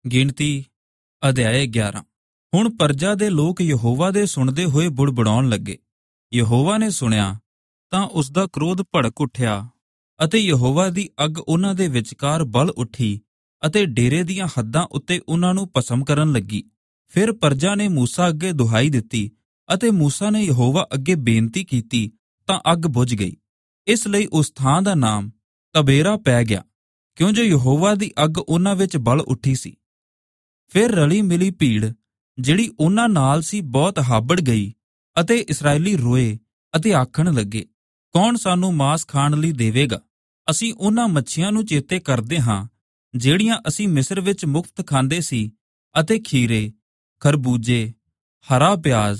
ਗਿਣਤੀ ਅਧਿਆਇ 11। ਹੁਣ ਪਰਜਾ ਦੇ ਲੋਕ ਯਹੋਵਾ ਦੇ ਸੁਣਦੇ ਹੋਏ ਬੁੜਬੁੜਾਉਣ ਲੱਗੇ। ਯਹੋਵਾ ਨੇ ਸੁਣਿਆ ਤਾਂ ਉਸਦਾ ਕ੍ਰੋਧ ਭੜਕ ਉੱਠਿਆ ਅਤੇ ਯਹੋਵਾ ਦੀ ਅੱਗ ਉਹਨਾਂ ਦੇ ਵਿਚਕਾਰ ਬਲ ਉੱਠੀ ਅਤੇ ਡੇਰੇ ਦੀਆਂ ਹੱਦਾਂ ਉੱਤੇ ਉਹਨਾਂ ਨੂੰ ਭਸਮ ਕਰਨ ਲੱਗੀ। ਫਿਰ ਪਰਜਾ ਨੇ ਮੂਸਾ ਅੱਗੇ ਦੁਹਾਈ ਦਿੱਤੀ ਅਤੇ ਮੂਸਾ ਨੇ ਯਹੋਵਾ ਅੱਗੇ ਬੇਨਤੀ ਕੀਤੀ ਤਾਂ ਅੱਗ ਬੁਝ ਗਈ। ਇਸ ਲਈ ਉਸ ਥਾਂ ਦਾ ਨਾਮ ਤਬੇਰਾ ਪੈ ਗਿਆ, ਕਿਉਂ ਜੋ ਯਹੋਵਾ ਦੀ ਅੱਗ ਉਹਨਾਂ ਵਿੱਚ ਬਲ ਉੱਠੀ ਸੀ। ਫਿਰ ਰਲੀ ਮਿਲੀ ਭੀੜ ਜਿਹੜੀ ਉਹਨਾਂ ਨਾਲ ਸੀ ਬਹੁਤ ਹਾਬੜ ਗਈ ਅਤੇ ਇਸਰਾਏਲੀ ਰੋਏ ਅਤੇ ਆਖਣ ਲੱਗੇ, ਕੌਣ ਸਾਨੂੰ ਮਾਸ ਖਾਣ ਲਈ ਦੇਵੇਗਾ? ਅਸੀਂ ਉਹਨਾਂ ਮੱਛੀਆਂ ਨੂੰ ਚੇਤੇ ਕਰਦੇ ਹਾਂ ਜਿਹੜੀਆਂ ਅਸੀਂ ਮਿਸਰ ਵਿੱਚ ਮੁਫਤ ਖਾਂਦੇ ਸੀ, ਅਤੇ ਖੀਰੇ, ਖਰਬੂਜੇ, ਹਰਾ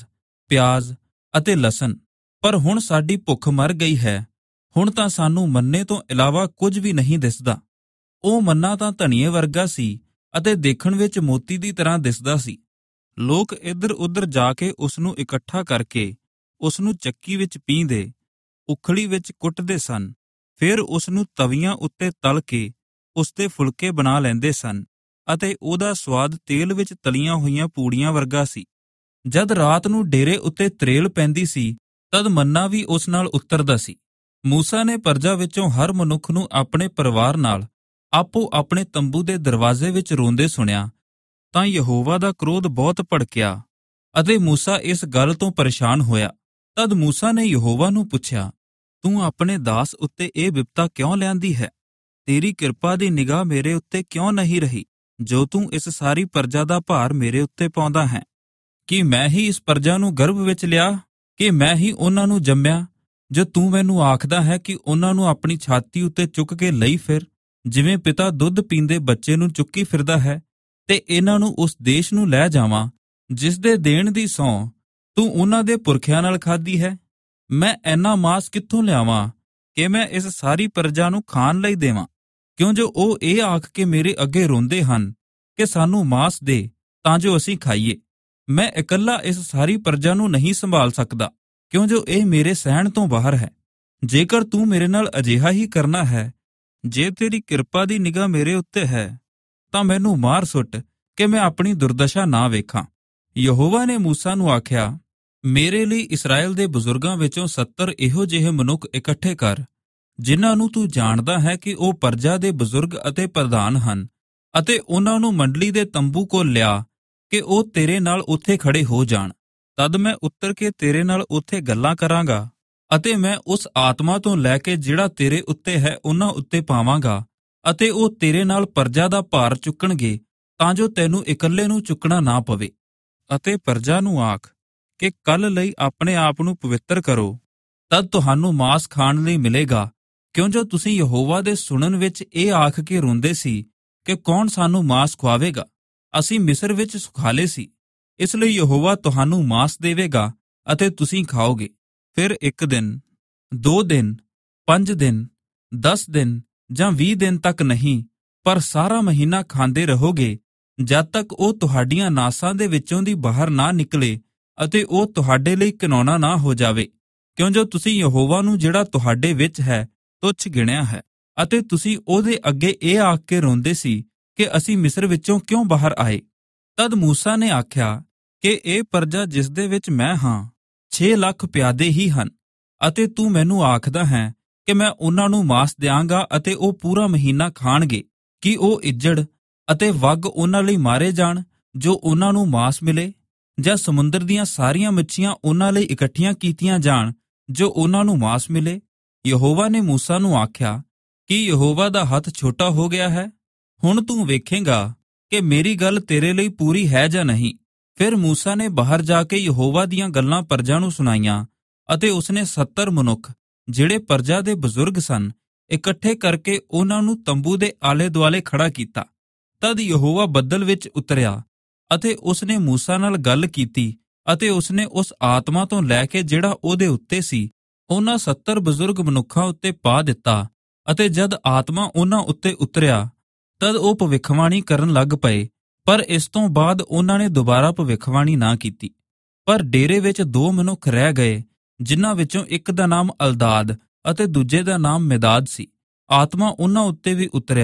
ਪਿਆਜ਼ ਅਤੇ ਲਸਣ। ਪਰ ਹੁਣ ਸਾਡੀ ਭੁੱਖ ਮਰ ਗਈ ਹੈ। ਹੁਣ ਤਾਂ ਸਾਨੂੰ ਮੰਨੇ ਤੋਂ ਇਲਾਵਾ ਕੁਝ ਵੀ ਨਹੀਂ ਦਿਸਦਾ। ਉਹ ਮੰਨਾ ਤਾਂ ਧਨੀਏ ਵਰਗਾ ਸੀ ਅਤੇ ਦੇਖਣ ਵਿੱਚ ਮੋਤੀ ਦੀ ਤਰ੍ਹਾਂ ਦਿਸਦਾ ਸੀ। ਲੋਕ ਇੱਧਰ ਉੱਧਰ ਜਾ ਕੇ ਉਸ ਨੂੰ ਇਕੱਠਾ ਕਰਕੇ ਉਸ ਨੂੰ ਚੱਕੀ ਵਿੱਚ ਪੀਂਦੇ, ਉਖਲੀ ਵਿੱਚ ਕੁੱਟਦੇ ਸਨ। ਫਿਰ ਉਸ ਨੂੰ ਤਵੀਆਂ ਉੱਤੇ ਤਲ ਕੇ ਉਸ ਦੇ ਫੁਲਕੇ ਬਣਾ ਲੈਂਦੇ ਸਨ ਅਤੇ ਉਹਦਾ ਸਵਾਦ ਤੇਲ ਵਿੱਚ ਤਲੀਆਂ ਹੋਈਆਂ ਪੂੜੀਆਂ ਵਰਗਾ ਸੀ। ਜਦ ਰਾਤ ਨੂੰ ਡੇਰੇ ਉੱਤੇ ਤਰੇਲ ਪੈਂਦੀ ਸੀ ਤਦ ਮੰਨਾ ਵੀ ਉਸ ਨਾਲ ਉਤਰਦਾ ਸੀ। ਮੂਸਾ ਨੇ ਪਰਜਾ ਵਿੱਚੋਂ ਹਰ ਮਨੁੱਖ ਨੂੰ ਆਪਣੇ ਪਰਿਵਾਰ ਨਾਲ ਆਪੋ ਆਪਣੇ ਤੰਬੂ ਦੇ ਦਰਵਾਜ਼ੇ ਵਿੱਚ ਰੋਂਦੇ ਸੁਣਿਆ ਤਾਂ ਯਹੋਵਾ ਦਾ ਕ੍ਰੋਧ ਬਹੁਤ ਭੜਕਿਆ ਅਤੇ ਮੂਸਾ ਇਸ ਗੱਲ ਤੋਂ ਪਰੇਸ਼ਾਨ ਹੋਇਆ। ਤਦ ਮੂਸਾ ਨੇ ਯਹੋਵਾ ਨੂੰ ਪੁੱਛਿਆ, ਤੂੰ ਆਪਣੇ ਦਾਸ ਉੱਤੇ ਇਹ ਵਿਪਤਾ ਕਿਉਂ ਲਿਆਂਦੀ ਹੈ? ਤੇਰੀ ਕਿਰਪਾ ਦੀ ਨਿਗਾਹ ਮੇਰੇ ਉੱਤੇ ਕਿਉਂ ਨਹੀਂ ਰਹੀ, ਜੋ ਤੂੰ ਇਸ ਸਾਰੀ ਪਰਜਾ ਦਾ ਭਾਰ ਮੇਰੇ ਉੱਤੇ ਪਾਉਂਦਾ ਹੈ? ਕੀ ਮੈਂ ਹੀ ਇਸ ਪਰਜਾ ਨੂੰ ਗਰਭ ਵਿੱਚ ਲਿਆ? ਕਿ ਮੈਂ ਹੀ ਉਹਨਾਂ ਨੂੰ ਜੰਮਿਆ, ਜੋ ਤੂੰ ਮੈਨੂੰ ਆਖਦਾ ਹੈ ਕਿ ਉਹਨਾਂ ਨੂੰ ਆਪਣੀ ਛਾਤੀ ਉੱਤੇ ਚੁੱਕ ਕੇ ਲਈ ਫਿਰ, ਜਿਵੇਂ ਪਿਤਾ ਦੁੱਧ ਪੀਂਦੇ ਬੱਚੇ ਨੂੰ ਚੁੱਕੀ ਫਿਰਦਾ ਹੈ, ਤੇ ਇਹਨਾਂ ਨੂੰ ਉਸ ਦੇਸ਼ ਨੂੰ ਲੈ ਜਾਵਾਂ ਜਿਸ ਦੇ ਦੇਣ ਦੀ ਸਹੁੰ ਤੂੰ ਉਹਨਾਂ ਦੇ ਪੁਰਖਿਆਂ ਨਾਲ ਖਾਧੀ ਹੈ? ਮੈਂ ਐਨਾ ਮਾਸ ਕਿੱਥੋਂ ਲਿਆਵਾਂ ਕਿ ਮੈਂ ਇਸ ਸਾਰੀ ਪਰਜਾ ਨੂੰ ਖਾਣ ਲਈ ਦੇਵਾਂ? ਕਿਉਂ ਜੋ ਉਹ ਇਹ ਆਖ ਕੇ ਮੇਰੇ ਅੱਗੇ ਰੋਂਦੇ ਹਨ ਕਿ ਸਾਨੂੰ ਮਾਸ ਦੇ ਤਾਂ ਜੋ ਅਸੀਂ ਖਾਈਏ। ਮੈਂ ਇਕੱਲਾ ਇਸ ਸਾਰੀ ਪਰਜਾ ਨੂੰ ਨਹੀਂ ਸੰਭਾਲ ਸਕਦਾ, ਕਿਉਂ ਜੋ ਇਹ ਮੇਰੇ ਸਹਿਣ ਤੋਂ ਬਾਹਰ ਹੈ। ਜੇਕਰ ਤੂੰ ਮੇਰੇ ਨਾਲ ਅਜਿਹਾ ਹੀ ਕਰਨਾ ਹੈ, ਜੇ ਤੇਰੀ ਕਿਰਪਾ ਦੀ ਨਿਗਾਹ ਮੇਰੇ ਉੱਤੇ ਹੈ, ਤਾਂ ਮੈਨੂੰ ਮਾਰ ਸੁੱਟ ਕਿ ਮੈਂ ਆਪਣੀ ਦੁਰਦਸ਼ਾ ਨਾ ਵੇਖਾਂ। ਯਹੋਵਾ ਨੇ ਮੂਸਾ ਨੂੰ ਆਖਿਆ, ਮੇਰੇ ਲਈ ਇਸਰਾਏਲ ਦੇ ਬਜ਼ੁਰਗਾਂ ਵਿੱਚੋਂ 70 ਇਹੋ ਜਿਹੇ ਮਨੁੱਖ ਇਕੱਠੇ ਕਰ, ਜਿਨ੍ਹਾਂ ਨੂੰ ਤੂੰ ਜਾਣਦਾ ਹੈ ਕਿ ਉਹ ਪਰਜਾ ਦੇ ਬਜ਼ੁਰਗ ਅਤੇ ਪ੍ਰਧਾਨ ਹਨ, ਅਤੇ ਉਹਨਾਂ ਨੂੰ ਮੰਡਲੀ ਦੇ ਤੰਬੂ ਕੋਲ ਲਿਆ ਕਿ ਉਹ ਤੇਰੇ ਨਾਲ ਉੱਥੇ ਖੜੇ ਹੋ ਜਾਣ। ਤਦ ਮੈਂ ਉੱਤਰ ਕੇ ਤੇਰੇ ਨਾਲ ਉੱਥੇ ਗੱਲਾਂ ਕਰਾਂਗਾ ਅਤੇ ਮੈਂ ਉਸ ਆਤਮਾ ਤੋਂ ਲੈ ਕੇ ਜਿਹੜਾ ਤੇਰੇ ਉੱਤੇ ਹੈ ਉਹਨਾਂ ਉੱਤੇ ਪਾਵਾਂਗਾ, ਅਤੇ ਉਹ ਤੇਰੇ ਨਾਲ ਪਰਜਾ ਦਾ ਭਾਰ ਚੁੱਕਣਗੇ ਤਾਂ ਜੋ ਤੈਨੂੰ ਇਕੱਲੇ ਨੂੰ ਚੁੱਕਣਾ ਨਾ ਪਵੇ। ਅਤੇ ਪਰਜਾ ਨੂੰ ਆਖ ਕਿ ਕੱਲ ਲਈ ਆਪਣੇ ਆਪ ਨੂੰ ਪਵਿੱਤਰ ਕਰੋ, ਤਦ ਤੁਹਾਨੂੰ ਮਾਸ ਖਾਣ ਲਈ ਮਿਲੇਗਾ, ਕਿਉਂ ਜੋ ਤੁਸੀਂ ਯਹੋਵਾ ਦੇ ਸੁਣਨ ਵਿੱਚ ਇਹ ਆਖ ਕੇ ਰੋਂਦੇ ਸੀ ਕਿ ਕੌਣ ਸਾਨੂੰ ਮਾਸ ਖਵਾਵੇਗਾ? ਅਸੀਂ ਮਿਸਰ ਵਿੱਚ ਸੁਖਾਲੇ ਸੀ। ਇਸ ਲਈ ਯਹੋਵਾ ਤੁਹਾਨੂੰ ਮਾਸ ਦੇਵੇਗਾ ਅਤੇ ਤੁਸੀਂ ਖਾਓਗੇ। ਫਿਰ 1 ਦਿਨ, 2 ਦਿਨ, 5 ਦਿਨ, 10 ਦਿਨ ਜਾਂ 20 ਦਿਨ ਤੱਕ ਨਹੀਂ, ਪਰ ਸਾਰਾ ਮਹੀਨਾ ਖਾਂਦੇ ਰਹੋਗੇ, ਜਦ ਤੱਕ ਉਹ ਤੁਹਾਡੀਆਂ ਨਾਸਾਂ ਦੇ ਵਿੱਚੋਂ ਦੀ ਬਾਹਰ ਨਾ ਨਿਕਲੇ ਅਤੇ ਉਹ ਤੁਹਾਡੇ ਲਈ ਘਿਨੌਣਾ ਨਾ ਹੋ ਜਾਵੇ, ਕਿਉਂ ਜੋ ਤੁਸੀਂ ਯਹੋਵਾ ਨੂੰ ਜਿਹੜਾ ਤੁਹਾਡੇ ਵਿੱਚ ਹੈ ਤੁੱਛ ਗਿਣਿਆ ਹੈ। ਅਤੇ ਤੁਸੀਂ ਉਹਦੇ ਅੱਗੇ ਇਹ ਆਖ ਕੇ ਰੋਂਦੇ ਸੀ ਕਿ ਅਸੀਂ ਮਿਸਰ ਵਿੱਚੋਂ ਕਿਉਂ ਬਾਹਰ ਆਏ। ਤਦ ਮੂਸਾ ਨੇ ਆਖਿਆ ਕਿ ਇਹ ਪਰਜਾ ਜਿਸ ਦੇ ਵਿੱਚ ਮੈਂ ਹਾਂ 6 ਲੱਖ ਪਿਆਦੇ ਹੀ ਹਨ, ਅਤੇ ਤੂੰ ਮੈਨੂੰ ਆਖਦਾ ਹੈ ਕਿ ਮੈਂ ਉਹਨਾਂ ਨੂੰ ਮਾਸ ਦਿਆਂਗਾ ਅਤੇ ਉਹ ਪੂਰਾ ਮਹੀਨਾ ਖਾਣਗੇ। ਕੀ ਉਹ ਇੱਜੜ ਅਤੇ ਵੱਗ ਉਹਨਾਂ ਲਈ ਮਾਰੇ ਜਾਣ ਜੋ ਉਹਨਾਂ ਨੂੰ ਮਾਸ ਮਿਲੇ, ਜਾਂ ਸਮੁੰਦਰ ਦੀਆਂ ਸਾਰੀਆਂ ਮੱਛੀਆਂ ਉਹਨਾਂ ਲਈ ਇਕੱਠੀਆਂ ਕੀਤੀਆਂ ਜਾਣ ਜੋ ਉਹਨਾਂ ਨੂੰ ਮਾਸ ਮਿਲੇ? ਯਹੋਵਾ ਨੇ ਮੂਸਾ ਨੂੰ ਆਖਿਆ, ਕੀ ਯਹੋਵਾ ਦਾ ਹੱਥ ਛੋਟਾ ਹੋ ਗਿਆ ਹੈ? ਹੁਣ ਤੂੰ ਵੇਖੇਂਗਾ ਕਿ ਮੇਰੀ ਗੱਲ ਤੇਰੇ ਲਈ ਪੂਰੀ ਹੈ ਜਾਂ ਨਹੀਂ। ਫਿਰ ਮੂਸਾ ਨੇ ਬਾਹਰ ਜਾ ਕੇ ਯਹੋਵਾ ਦੀਆਂ ਗੱਲਾਂ ਪਰਜਾ ਨੂੰ ਸੁਣਾਈਆਂ, ਅਤੇ ਉਸਨੇ 70 ਮਨੁੱਖ ਜਿਹੜੇ ਪਰਜਾ ਦੇ ਬਜ਼ੁਰਗ ਸਨ ਇਕੱਠੇ ਕਰਕੇ ਉਹਨਾਂ ਨੂੰ ਤੰਬੂ ਦੇ ਆਲੇ ਦੁਆਲੇ ਖੜਾ ਕੀਤਾ। ਤਦ ਯਹੋਵਾ ਬੱਦਲ ਵਿੱਚ ਉਤਰਿਆ ਅਤੇ ਉਸਨੇ ਮੂਸਾ ਨਾਲ ਗੱਲ ਕੀਤੀ, ਅਤੇ ਉਸਨੇ ਉਸ ਆਤਮਾ ਤੋਂ ਲੈ ਕੇ ਜਿਹੜਾ ਉਹਦੇ ਉੱਤੇ ਸੀ ਉਹਨਾਂ 70 ਬਜ਼ੁਰਗ ਮਨੁੱਖਾਂ ਉੱਤੇ ਪਾ ਦਿੱਤਾ। ਅਤੇ ਜਦ ਆਤਮਾ ਉਹਨਾਂ ਉੱਤੇ ਉਤਰਿਆ ਤਦ ਉਹ ਭਵਿੱਖਬਾਣੀ ਕਰਨ ਲੱਗ ਪਏ, ਪਰ ਇਸ ਤੋਂ ਬਾਅਦ ਉਹਨਾਂ ਨੇ ਦੁਬਾਰਾ ਭਵਿੱਖਬਾਣੀ ਨਾ ਕੀਤੀ। ਪਰ ਡੇਰੇ ਵਿੱਚ 2 ਮਨੁੱਖ ਰਹਿ ਗਏ, ਜਿਨ੍ਹਾਂ ਵਿੱਚੋਂ ਇੱਕ ਦਾ ਨਾਮ ਅਲਦਾਦ ਅਤੇ ਦੂਜੇ ਦਾ ਨਾਮ ਮਿਦਾਦ ਸੀ। ਆਤਮਾ ਉਹਨਾਂ ਉੱਤੇ ਵੀ ਉਤਰਿਆ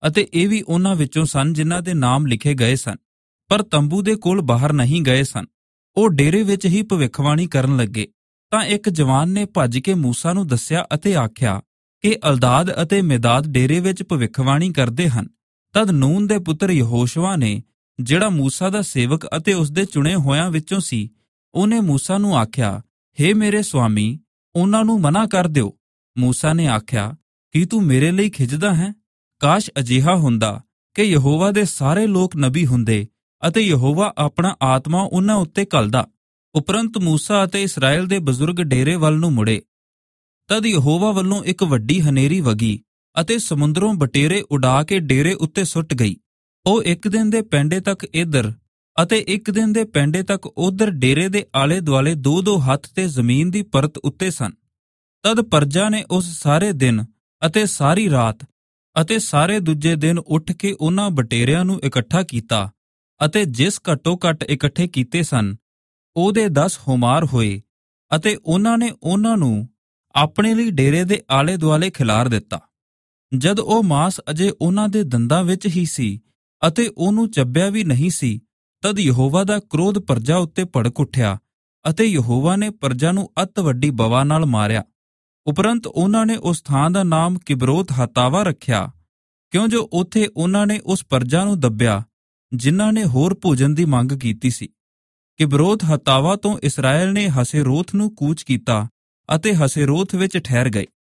ਅਤੇ ਇਹ ਵੀ ਉਹਨਾਂ ਵਿੱਚੋਂ ਸਨ ਜਿਨ੍ਹਾਂ ਦੇ ਨਾਮ ਲਿਖੇ ਗਏ ਸਨ, ਪਰ ਤੰਬੂ ਦੇ ਕੋਲ ਬਾਹਰ ਨਹੀਂ ਗਏ ਸਨ। ਉਹ ਡੇਰੇ ਵਿੱਚ ਹੀ ਭਵਿੱਖਬਾਣੀ ਕਰਨ ਲੱਗੇ। ਤਾਂ ਇੱਕ ਜਵਾਨ ਨੇ ਭੱਜ ਕੇ ਮੂਸਾ ਨੂੰ ਦੱਸਿਆ ਅਤੇ ਆਖਿਆ ਕਿ ਅਲਦਾਦ ਅਤੇ ਮਿਦਾਦ ਡੇਰੇ ਵਿੱਚ ਭਵਿੱਖਬਾਣੀ ਕਰਦੇ ਹਨ। ਤਦ ਨੂਨ ਦੇ ਪੁੱਤਰ ਯਹੋਸ਼ੁਆ ਨੇ, ਜਿਹੜਾ ਮੂਸਾ ਦਾ ਸੇਵਕ ਅਤੇ ਉਸਦੇ ਚੁਣੇ ਹੋਇਆਂ ਵਿੱਚੋਂ ਸੀ, ਉਹਨੇ ਮੂਸਾ ਨੂੰ ਆਖਿਆ, ਹੇ ਮੇਰੇ ਸੁਆਮੀ, ਉਹਨਾਂ ਨੂੰ ਮਨਾ ਕਰ ਦਿਓ। ਮੂਸਾ ਨੇ ਆਖਿਆ, ਕੀ ਤੂੰ ਮੇਰੇ ਲਈ ਖਿਝਦਾ ਹੈ? ਕਾਸ਼ ਅਜਿਹਾ ਹੁੰਦਾ ਕਿ ਯਹੋਵਾ ਦੇ ਸਾਰੇ ਲੋਕ ਨਬੀ ਹੁੰਦੇ ਅਤੇ ਯਹੋਵਾ ਆਪਣਾ ਆਤਮਾ ਉਹਨਾਂ ਉੱਤੇ ਘੱਲਦਾ। ਉਪਰੰਤ ਮੂਸਾ ਅਤੇ ਇਸਰਾਏਲ ਦੇ ਬਜ਼ੁਰਗ ਡੇਰੇ ਵੱਲ ਨੂੰ ਮੁੜੇ। ਤਦ ਯਹੋਵਾ ਵੱਲੋਂ ਇੱਕ ਵੱਡੀ ਹਨੇਰੀ ਵਗੀ ਅਤੇ ਸਮੁੰਦਰੋਂ ਬਟੇਰੇ ਉਡਾ ਕੇ ਡੇਰੇ ਉੱਤੇ ਸੁੱਟ ਗਈ। ਉਹ ਇੱਕ ਦਿਨ ਦੇ ਪੈਂਡੇ ਤੱਕ ਇੱਧਰ ਅਤੇ ਇੱਕ ਦਿਨ ਦੇ ਪੈਂਡੇ ਤੱਕ ਉੱਧਰ ਡੇਰੇ ਦੇ ਆਲੇ ਦੁਆਲੇ 2-2 ਹੱਥ ਤੇ ਜ਼ਮੀਨ ਦੀ ਪਰਤ ਉੱਤੇ ਸਨ। ਤਦ ਪਰਜਾ ਨੇ ਉਸ ਸਾਰੇ ਦਿਨ ਅਤੇ ਸਾਰੀ ਰਾਤ ਅਤੇ ਸਾਰੇ ਦੂਜੇ ਦਿਨ ਉੱਠ ਕੇ ਉਹਨਾਂ ਬਟੇਰਿਆਂ ਨੂੰ ਇਕੱਠਾ ਕੀਤਾ ਅਤੇ ਜਿਸ ਘੱਟੋ ਘੱਟ ਇਕੱਠੇ ਕੀਤੇ ਸਨ ਉਹਦੇ 10 ਹੁਮਾਰ ਹੋਏ ਅਤੇ ਉਹਨਾਂ ਨੇ ਉਹਨਾਂ ਨੂੰ ਆਪਣੇ ਲਈ ਡੇਰੇ ਦੇ ਆਲੇ ਦੁਆਲੇ ਖਿਲਾਰ ਦਿੱਤਾ। ਜਦ ਉਹ ਮਾਸ ਅਜੇ ਉਹਨਾਂ ਦੇ ਦੰਦਾਂ ਵਿੱਚ ਹੀ ਸੀ ਅਤੇ ਉਹਨੂੰ ਚੱਬਿਆ ਵੀ ਨਹੀਂ ਸੀ, ਤਦ ਯਹੋਵਾ ਦਾ ਕ੍ਰੋਧ ਪਰਜਾ ਉੱਤੇ ਭੜਕ ਉੱਠਿਆ ਅਤੇ ਯਹੋਵਾ ਨੇ ਪਰਜਾ ਨੂੰ ਅਤ ਵੱਡੀ ਬਵਾ ਨਾਲ ਮਾਰਿਆ। ਉਪਰੰਤ ਉਹਨਾਂ ਨੇ ਉਸ ਥਾਂ ਦਾ ਨਾਮ ਕਿਬਰੋਤ ਹਤਾਵਾ ਰੱਖਿਆ, ਕਿਉਂ ਜੋ ਉੱਥੇ ਉਹਨਾਂ ਨੇ ਉਸ ਪਰਜਾ ਨੂੰ ਦੱਬਿਆ ਜਿਨ੍ਹਾਂ ਨੇ ਹੋਰ ਭੋਜਨ ਦੀ ਮੰਗ ਕੀਤੀ ਸੀ। ਕਿਬਰੋਤ ਹਤਾਵਾ ਤੋਂ ਇਸਰਾਏਲ ਨੇ ਹਸੇਰੋਥ ਨੂੰ ਕੂਚ ਕੀਤਾ ਅਤੇ ਹਸੇਰੋਥ ਵਿੱਚ ਠਹਿਰ ਗਏ।